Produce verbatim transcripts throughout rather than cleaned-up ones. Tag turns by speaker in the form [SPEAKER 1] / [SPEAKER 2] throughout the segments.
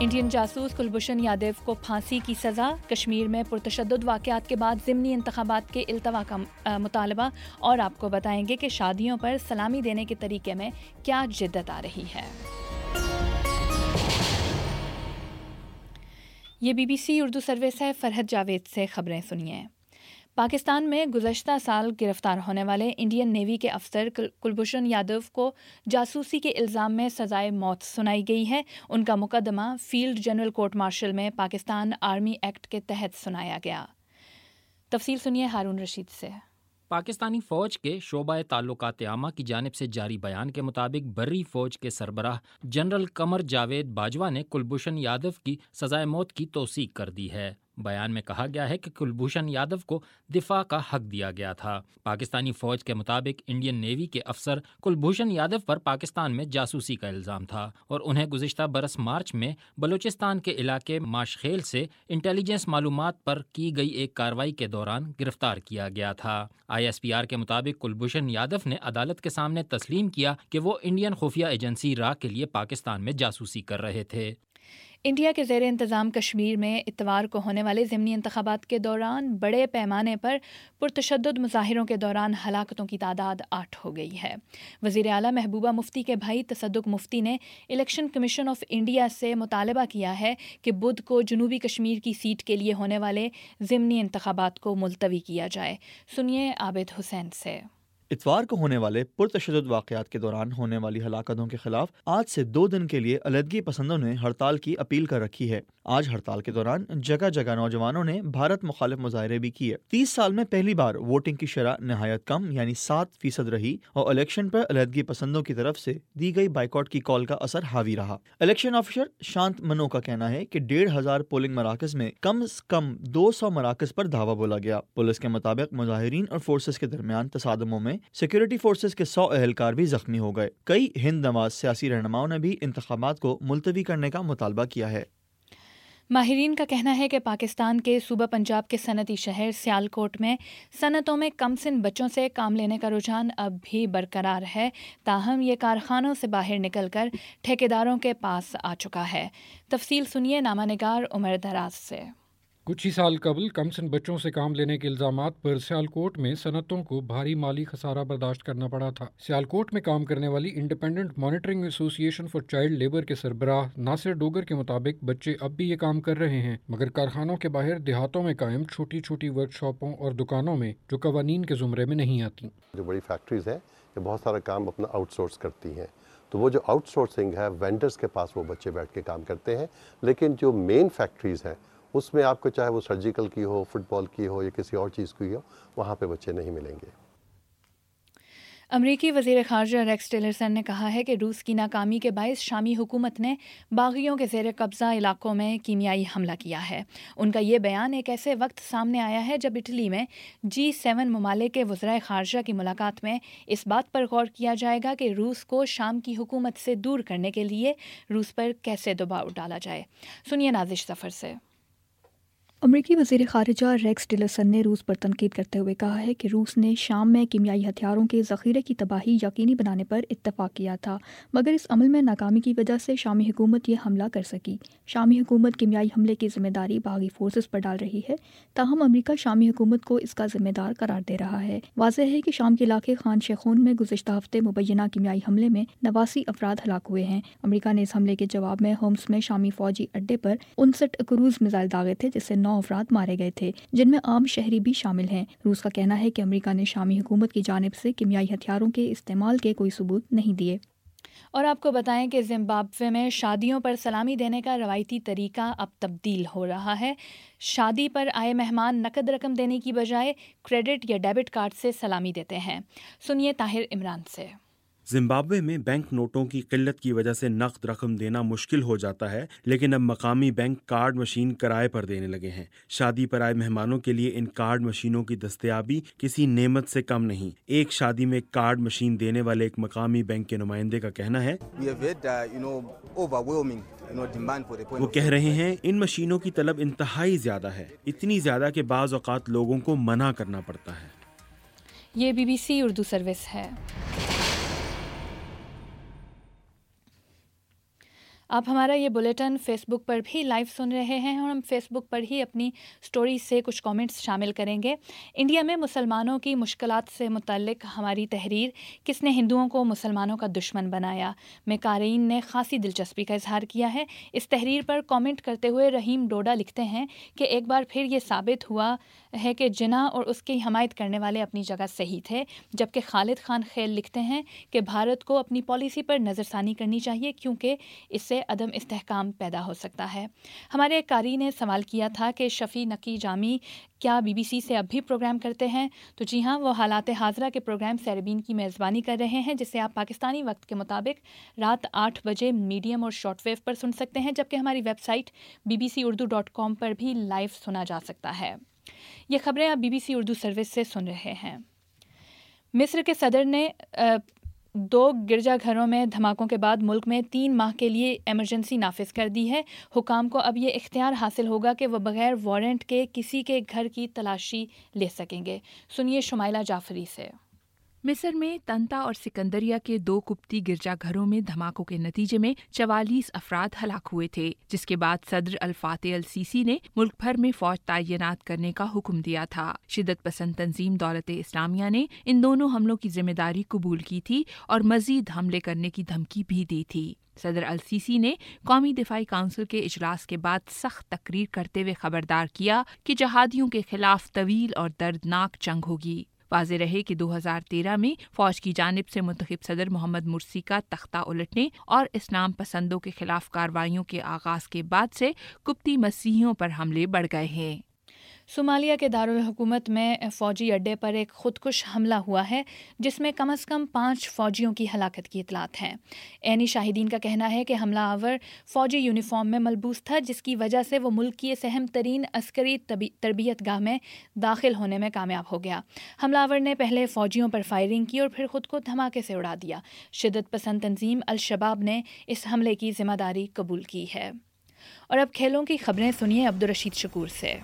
[SPEAKER 1] Indian جاسوس کلبھوشن یادیو کو پھانسی کی سزا، کشمیر میں پرتشدد واقعات کے بعد ضمنی انتخابات کے التوا کا مطالبہ، اور آپ کو بتائیں گے کہ شادیوں پر سلامی دینے کے طریقے میں کیا جدت آ رہی ہے۔ یہ B B C Urdu service ہے، فرحت جاوید سے خبریں سنیے۔ پاکستان میں گزشتہ سال گرفتار ہونے والے انڈین نیوی کے افسر کلبھوشن یادیو کو جاسوسی کے الزام میں سزائے موت سنائی گئی ہے۔ ان کا مقدمہ فیلڈ جنرل کورٹ مارشل میں پاکستان آرمی ایکٹ کے تحت سنایا گیا۔ تفصیل سنیے ہارون رشید سے۔
[SPEAKER 2] پاکستانی فوج کے شعبہ تعلقات عامہ کی جانب سے جاری بیان کے مطابق بری فوج کے سربراہ جنرل قمر جاوید باجوہ نے کلبھوشن یادیو کی سزائے موت کی توثیق کر دی ہے۔ بیان میں کہا گیا ہے کہ کلبھوشن یادیو کو دفاع کا حق دیا گیا تھا۔ پاکستانی فوج کے مطابق انڈین نیوی کے افسر کلبھوشن یادیو پر پاکستان میں جاسوسی کا الزام تھا اور انہیں گزشتہ برس مارچ میں بلوچستان کے علاقے ماشخیل سے انٹیلیجنس معلومات پر کی گئی ایک کارروائی کے دوران گرفتار کیا گیا تھا۔ آئی ایس پی آر کے مطابق کلبھوشن یادیو نے عدالت کے سامنے تسلیم کیا کہ وہ انڈین خفیہ ایجنسی را کے لیے پاکستان میں جاسوسی کر رہے تھے۔
[SPEAKER 1] انڈیا کے زیر انتظام کشمیر میں اتوار کو ہونے والے ضمنی انتخابات کے دوران بڑے پیمانے پر پرتشدد مظاہروں کے دوران ہلاکتوں کی تعداد آٹھ ہو گئی ہے۔ وزیر اعلیٰ محبوبہ مفتی کے بھائی تصدق مفتی نے الیکشن کمیشن آف انڈیا سے مطالبہ کیا ہے کہ بدھ کو جنوبی کشمیر کی سیٹ کے لیے ہونے والے ضمنی انتخابات کو ملتوی کیا جائے۔ سنیے عابد حسین سے۔
[SPEAKER 3] اتوار کو ہونے والے پرتشدد واقعات کے دوران ہونے والی ہلاکتوں کے خلاف آج سے دو دن کے لیے علیحدگی پسندوں نے ہڑتال کی اپیل کر رکھی ہے۔ آج ہڑتال کے دوران جگہ جگہ نوجوانوں نے بھارت مخالف مظاہرے بھی کیے۔ تیس سال میں پہلی بار ووٹنگ کی شرح نہایت کم یعنی سات فیصد رہی اور الیکشن پر علیحدگی پسندوں کی طرف سے دی گئی بائیکاٹ کی کال کا اثر حاوی رہا۔ الیکشن آفیسر شانت منو کا کہنا ہے کہ ڈیڑھ ہزار پولنگ مراکز میں کم از کم دو سو مراکز پر دھاوا بولا گیا۔ پولیس کے مطابق مظاہرین اور فورسز کے درمیان تصادموں میں سیکورٹی فورسز کے سو اہلکار بھی زخمی ہو گئے۔ کئی ہند نواز سیاسی رہنماؤں نے بھی انتخابات کو ملتوی کرنے کا مطالبہ کیا ہے۔
[SPEAKER 1] ماہرین کا کہنا ہے کہ پاکستان کے صوبہ پنجاب کے صنعتی شہر سیالکوٹ میں صنعتوں میں کم سن بچوں سے کام لینے کا رجحان اب بھی برقرار ہے، تاہم یہ کارخانوں سے باہر نکل کر ٹھیکیداروں کے پاس آ چکا ہے۔ تفصیل سنیے نامہ نگار عمر دراز سے۔
[SPEAKER 4] کچھ ہی سال قبل کم سن بچوں سے کام لینے کے الزامات پر سیالکوٹ میں صنعتوں کو بھاری مالی خسارہ برداشت کرنا پڑا تھا۔ سیالکوٹ میں کام کرنے والی انڈیپینڈنٹ مانیٹرنگ ایسوسی ایشن فار چائلڈ لیبر کے سربراہ ناصر ڈوگر کے مطابق بچے اب بھی یہ کام کر رہے ہیں، مگر کارخانوں کے باہر دیہاتوں میں قائم چھوٹی چھوٹی ورک شاپوں اور دکانوں میں جو قوانین کے زمرے میں نہیں آتی۔
[SPEAKER 5] جو بڑی فیکٹریز ہیں یہ بہت سارا کام اپنا آؤٹ سورس کرتی ہیں، تو وہ جو آؤٹ سورسنگ ہے وینڈرز کے پاس وہ بچے بیٹھ کے کام کرتے ہیں، لیکن جو مین فیکٹریز ہیں اس میں آپ کو چاہے وہ سرجیکل کی ہو، فٹ بال کی ہو یا کسی اور چیز کی ہو، وہاں پہ بچے نہیں ملیں گے۔
[SPEAKER 1] امریکی وزیر خارجہ ریکس ٹیلرسن نے کہا ہے کہ روس کی ناکامی کے باعث شامی حکومت نے باغیوں کے زیر قبضہ علاقوں میں کیمیائی حملہ کیا ہے۔ ان کا یہ بیان ایک ایسے وقت سامنے آیا ہے جب اٹلی میں جی سیون ممالک کے وزرائے خارجہ کی ملاقات میں اس بات پر غور کیا جائے گا کہ روس کو شام کی حکومت سے دور کرنے کے لیے روس پر کیسے دباؤ ڈالا جائے۔ سنیے نازش ظفر سے۔
[SPEAKER 6] امریکی وزیر خارجہ ریکس ٹیلرسن نے روس پر تنقید کرتے ہوئے کہا ہے کہ روس نے شام میں کیمیائی ہتھیاروں کے ذخیرے کی تباہی یقینی بنانے پر اتفاق کیا تھا، مگر اس عمل میں ناکامی کی وجہ سے شامی حکومت یہ حملہ کر سکی۔ شامی حکومت کیمیائی حملے کی ذمہ داری باغی فورسز پر ڈال رہی ہے، تاہم امریکہ شامی حکومت کو اس کا ذمہ دار قرار دے رہا ہے۔ واضح ہے کہ شام کے علاقے خان شیخون میں گزشتہ ہفتے مبینہ کیمیائی حملے میں نواسی افراد ہلاک ہوئے ہیں۔ امریکہ نے اس حملے کے جواب میں ہومس میں شامی فوجی اڈے پر انسٹھ کروز میزائل داغے تھے، جس سے نو افراد مارے گئے تھے، جن میں عام شہری بھی شامل ہیں۔ روس کا کہنا ہے کہ امریکہ نے شامی حکومت کی جانب سے کیمیائی ہتھیاروں کے استعمال کے کوئی ثبوت نہیں دیے۔
[SPEAKER 1] اور آپ کو بتائیں کہ زمبابوے میں شادیوں پر سلامی دینے کا روایتی طریقہ اب تبدیل ہو رہا ہے۔ شادی پر آئے مہمان نقد رقم دینے کی بجائے کریڈٹ یا ڈیبٹ کارڈ سے سلامی دیتے ہیں۔ سنیے طاہر عمران سے۔
[SPEAKER 7] زمبابوے میں بینک نوٹوں کی قلت کی وجہ سے نقد رقم دینا مشکل ہو جاتا ہے، لیکن اب مقامی بینک کارڈ مشین کرائے پر دینے لگے ہیں۔ شادی پر آئے مہمانوں کے لیے ان کارڈ مشینوں کی دستیابی کسی نعمت سے کم نہیں۔ ایک شادی میں کارڈ مشین دینے والے ایک مقامی بینک کے نمائندے کا کہنا ہے، وہ کہہ رہے ہیں ان مشینوں کی طلب انتہائی زیادہ ہے، اتنی زیادہ کہ بعض اوقات لوگوں کو منع کرنا پڑتا ہے۔
[SPEAKER 1] یہ B B C Urdu service ہے۔ آپ ہمارا یہ بلیٹن فیس بک پر بھی لائیو سن رہے ہیں اور ہم فیس بک پر ہی اپنی سٹوری سے کچھ کامنٹس شامل کریں گے۔ انڈیا میں مسلمانوں کی مشکلات سے متعلق ہماری تحریر کس نے ہندوؤں کو مسلمانوں کا دشمن بنایا میں قارئین نے خاصی دلچسپی کا اظہار کیا ہے۔ اس تحریر پر کامنٹ کرتے ہوئے رحیم ڈوڈا لکھتے ہیں کہ ایک بار پھر یہ ثابت ہوا ہے کہ جناح اور اس کی حمایت کرنے والے اپنی جگہ صحیح تھے، جبکہ خالد خان خیل لکھتے ہیں کہ بھارت کو اپنی پالیسی پر نظر ثانی کرنی چاہیے کیونکہ اس سے عدم استحکام پیدا ہو سکتا ہے۔ ہمارے ایک قاری نے سوال کیا تھا کہ شفیع نقی جامی کیا بی بی سی سے اب بھی پروگرام کرتے ہیں؟ تو جی ہاں، وہ حالات حاضرہ کے پروگرام سیربین کی میزبانی کر رہے ہیں، جسے آپ پاکستانی وقت کے مطابق رات آٹھ بجے میڈیم اور شارٹ ویو پر سن سکتے ہیں، جبکہ ہماری website B B C Urdu dot com پر بھی لائیو سنا جا سکتا ہے۔ یہ خبریں آپ B B C Urdu service سے سن رہے ہیں۔ مصر کے صدر نے دو گرجا گھروں میں دھماکوں کے بعد ملک میں تین ماہ کے لیے ایمرجنسی نافذ کر دی ہے۔ حکام کو اب یہ اختیار حاصل ہوگا کہ وہ بغیر وارنٹ کے کسی کے گھر کی تلاشی لے سکیں گے۔ سنیے شمائلہ جعفری سے۔
[SPEAKER 8] مصر میں طنطا اور سکندریہ کے دو قبطی گرجا گھروں میں دھماکوں کے نتیجے میں چوالیس افراد ہلاک ہوئے تھے، جس کے بعد صدر الفاتح السیسی نے ملک بھر میں فوج تعینات کرنے کا حکم دیا تھا۔ شدت پسند تنظیم دولت اسلامیہ نے ان دونوں حملوں کی ذمہ داری قبول کی تھی اور مزید حملے کرنے کی دھمکی بھی دی تھی۔ صدر السیسی نے قومی دفاعی کونسل کے اجلاس کے بعد سخت تقریر کرتے ہوئے خبردار کیا کہ جہادیوں کے خلاف طویل اور دردناک جنگ ہوگی۔ واضح رہے کہ دو ہزار تیرہ میں فوج کی جانب سے منتخب صدر محمد مرسی کا تختہ الٹنے اور اسلام پسندوں کے خلاف کارروائیوں کے آغاز کے بعد سے قبطی مسیحیوں پر حملے بڑھ گئے ہیں۔
[SPEAKER 1] صومالیہ کے دارالحکومت میں فوجی اڈے پر ایک خودکش حملہ ہوا ہے، جس میں کم از کم پانچ فوجیوں کی ہلاکت کی اطلاعات ہیں۔ عینی شاہدین کا کہنا ہے کہ حملہ آور فوجی یونیفارم میں ملبوس تھا، جس کی وجہ سے وہ ملک کی اس اہم ترین عسکری تربیت گاہ میں داخل ہونے میں کامیاب ہو گیا۔ حملہ آور نے پہلے فوجیوں پر فائرنگ کی اور پھر خود کو دھماکے سے اڑا دیا۔ شدت پسند تنظیم الشباب نے اس حملے کی ذمہ داری قبول کی ہے۔ اور اب کھیلوں کی خبریں سنیے عبدالرشید شکور سے۔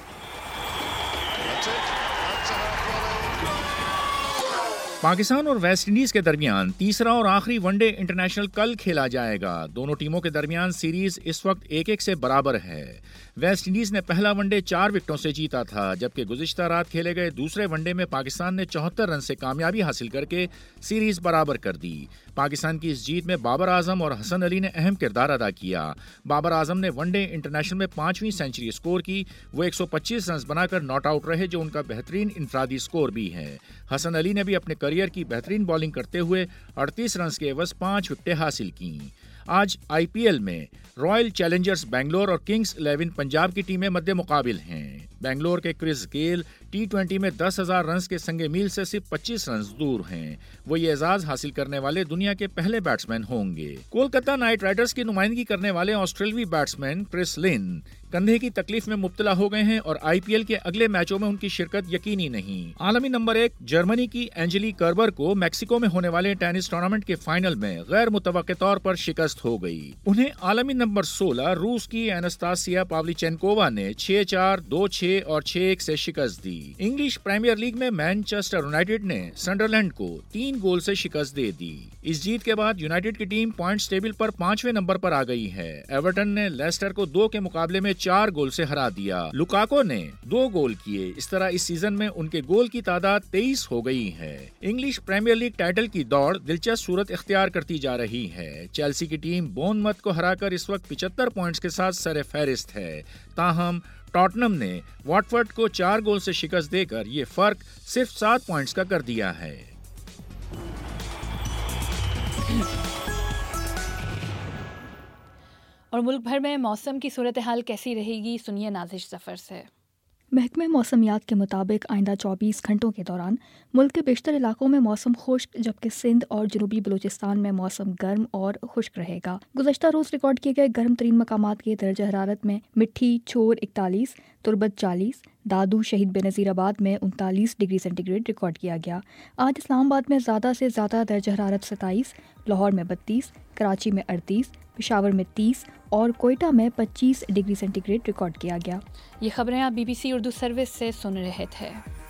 [SPEAKER 9] پاکستان اور ویسٹ انڈیز کے درمیان تیسرا اور آخری ون ڈے انٹرنیشنل کل کھیلا جائے گا۔ دونوں ٹیموں کے درمیان سیریز اس وقت ایک ایک سے برابر ہے۔ ویسٹ انڈیز نے پہلا ون ڈے چار وکٹوں سے جیتا تھا، جبکہ گزشتہ رات کھیلے گئے دوسرے ون ڈے میں پاکستان نے چوہتر رن سے کامیابی حاصل کر کے سیریز برابر کر دی۔ پاکستان کی اس جیت میں بابر اعظم اور حسن علی نے اہم کردار ادا کیا۔ بابر اعظم نے ون ڈے انٹرنیشنل میں پانچویں سینچری اسکور کی، وہ ایک سو پچیس رنز بنا کر ناٹ آؤٹ رہے، جو ان کا بہترین انفرادی اسکور بھی ہے۔ حسن علی نے بھی اپنے کیریئر کی بہترین بالنگ کرتے ہوئے اڑتیس رنز کے عوض پانچ وکٹیں حاصل کیں۔ آج آئی پی ایل میں رائل چیلنجرز بنگلور اور کنگز الیون پنجاب کی ٹیمیں مد مقابل ہیں۔ بنگلور کے کرس گیل ٹی ٹوینٹی میں دس ہزار رنز کے سنگ میل سے صرف پچیس رنز دور ہیں۔ وہ یہ اعزاز حاصل کرنے والے دنیا کے پہلے بیٹسمین ہوں گے۔ کولکتہ نائٹ رائڈرز کی نمائندگی کرنے والے آسٹریلوی بیٹسمین کرس لن کندھے کی تکلیف میں مبتلا ہو گئے ہیں اور آئی پی ایل کے اگلے میچوں میں ان کی شرکت یقینی نہیں۔ عالمی نمبر ایک جرمنی کی اینجلی کربر کو میکسیکو میں ہونے والے ٹینس ٹورنامنٹ کے فائنل میں غیر متوقع طور پر شکست ہو گئی۔ انہیں عالمی نمبر سولہ روس کی اناستاسیا پاولیچینکووا نے چھ چار، دو چھ اور چھ ایک سے شکست دی۔ انگلش پریمیئر لیگ میں مانچسٹر یونائیٹڈ نے سنڈرلینڈ کو تین گول سے شکست دے دی۔ اس جیت کے بعد یونائیٹڈ کی ٹیم پوائنٹس ٹیبل پر پانچویں نمبر پر آ گئی ہے۔ ایورٹن نے لیسٹر کو دو کے مقابلے میں چار گول سے ہرا دیا۔ لوکاکو نے دو گول کیے۔ اس طرح اس سیزن میں ان کے گول کی تعداد تیئیس ہو گئی ہے۔ انگلش پریمیئر لیگ ٹائٹل کی دوڑ دلچسپ صورت اختیار کرتی جا رہی ہے۔ چیلسی کی ٹیم بون مت کو ہرا کر اس وقت پچہتر پوائنٹس کے ساتھ سر فہرست ہے۔ تاہم ٹاٹنم نے واٹفورڈ کو چار گول سے شکست دے کر یہ فرق صرف سات پوائنٹس کا کر دیا ہے۔
[SPEAKER 1] اور ملک بھر میں موسم کی صورتحال کیسی رہے گی، سنیے نازش ظفر سے۔
[SPEAKER 6] محکمہ موسمیات کے مطابق آئندہ چوبیس گھنٹوں کے دوران ملک کے بیشتر علاقوں میں موسم خشک، جبکہ سندھ اور جنوبی بلوچستان میں موسم گرم اور خشک رہے گا۔ گزشتہ روز ریکارڈ کیے گئے گرم ترین مقامات کی درجہ حرارت میں مٹھی چور اکتالیس، تربت چالیس، دادو شہید بے نظیر آباد میں انتالیس ڈگری سینٹی گریڈ ریکارڈ کیا گیا۔ آج اسلام آباد میں زیادہ سے زیادہ درجہ حرارت ستائیس، لاہور میں بتیس، کراچی میں اڑتیس، پشاور میں تیس اور کوئٹہ میں پچیس ڈگری سینٹی گریڈ ریکارڈ کیا گیا۔
[SPEAKER 1] یہ خبریں آپ B B C Urdu service سے سن رہے تھے۔